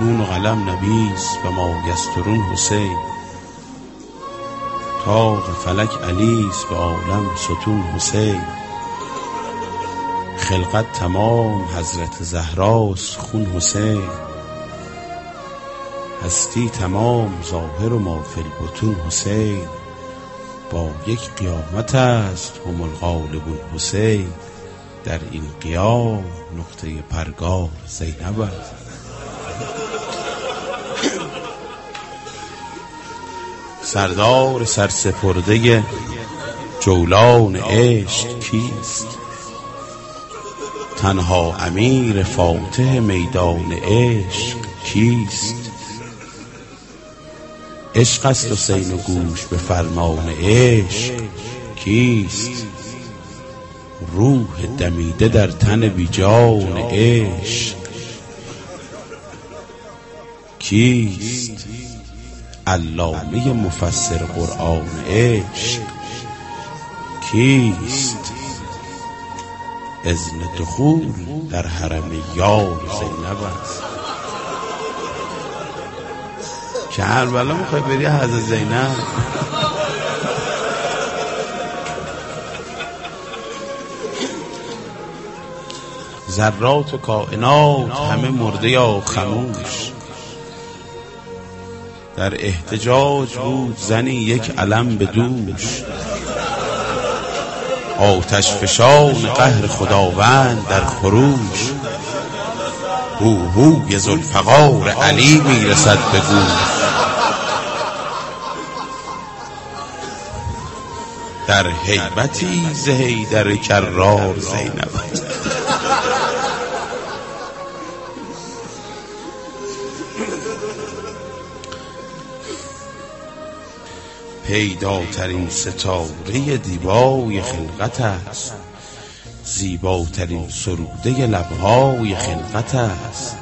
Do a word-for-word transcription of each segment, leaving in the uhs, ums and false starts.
نون و قلم نویس و ما یسترون حسین. طاق فلک علیس به عالم ستون حسین. خلقت تمام حضرت زهراست خون حسین. هستی تمام ظاهر و ما فی البطون حسین. با یک قیامت است هم الغالبون حسین. در این قیام نقطه پرگار زینب است. سردار سرسپرده جولان عشق کیست؟ تنها امیر فاتح میدان عشق کیست؟ عشق است حسین و گوش به فرمان عشق کیست؟ روح دمیده در تن بیجان عشق کیست؟ علامه مفسر قرآن عشق کیست؟ اذن دخول در حرم یار زینب است. کربلا میخوای بری حضرت زینب؟ ذرات و کائنات همه مرده یا خموش. در احتجاج بود زنی یک علم به دوش. آتش فشان قهر خداوند در خروش. هوهوی ذوالفقار علی میرسد به گوش. در هیبتی ز حیدر کرار زینب. پیداترین ستاره دیبای خلقت است. زیباترین سروده لبهای خلقت است.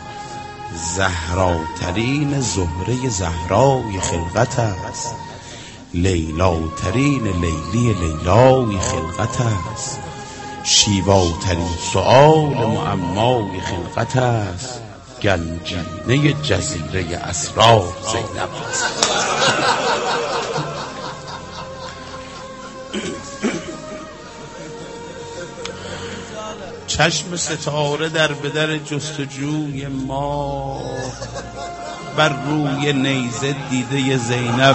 زهراترین زهره زهرای خلقت است. لیلاترین لیلی لیلای خلقت است. شیواترین سؤال معمای خلقت است. گنجینه جزیره اسرار زینب است. چشم ستاره در بدر جستجوی ما. بر روی نیزه دیده زینب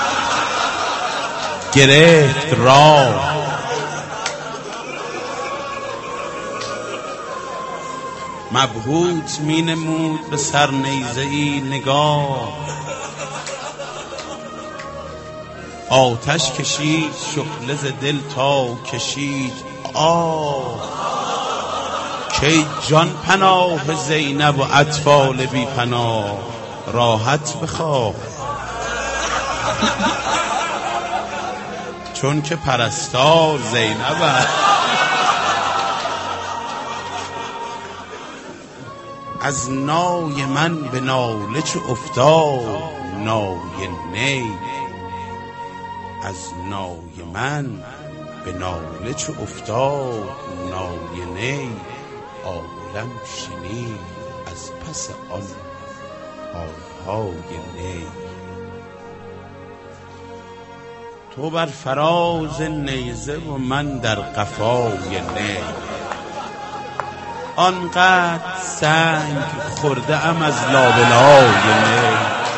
گرفت راه. مبهوت می نمود به سر نیزه ای نگاه. آتش کشید شعله ز دل تا کشید آه. کی جان پناه زینب و اطفال بی پناه. راحت بخواه چون که پرستار زینب است. از نای من به ناله چو افتاد نای نی. از نای من به ناله چو افتاد نای نی. عالم شنید از پس آن آهای نی. تو بر فراز نیزه و من در قفای نی. آنقدر سنگ خورده ام از لابلای نی.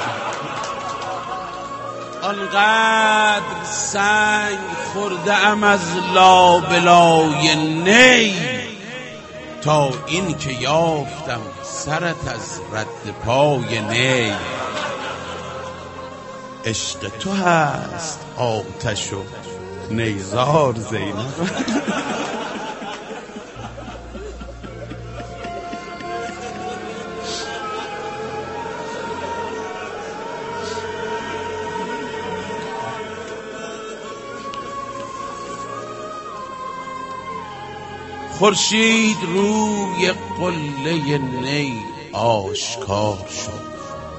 آنقدر سنگ خورده ام از لابلای نی. تا این که یافتم سرت از رد پای نی. عشق تو هست آتش و نیزار زینب. خورشید روی قله نی آشکار شد.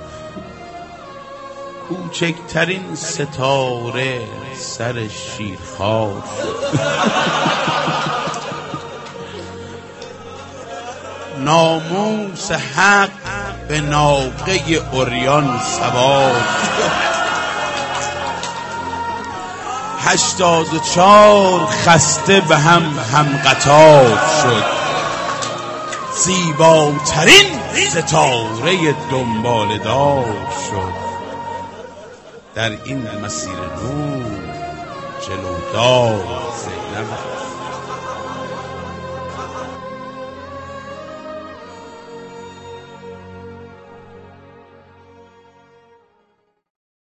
کوچکترین ستاره سر شیرخوار شد. ناموس حق به ناقه عریان سوار شد. هشتاد و چار خسته به هم هم قطار شد. زیباترین ستاره دنبال دار شد. در این مسیر نور جلودار زینب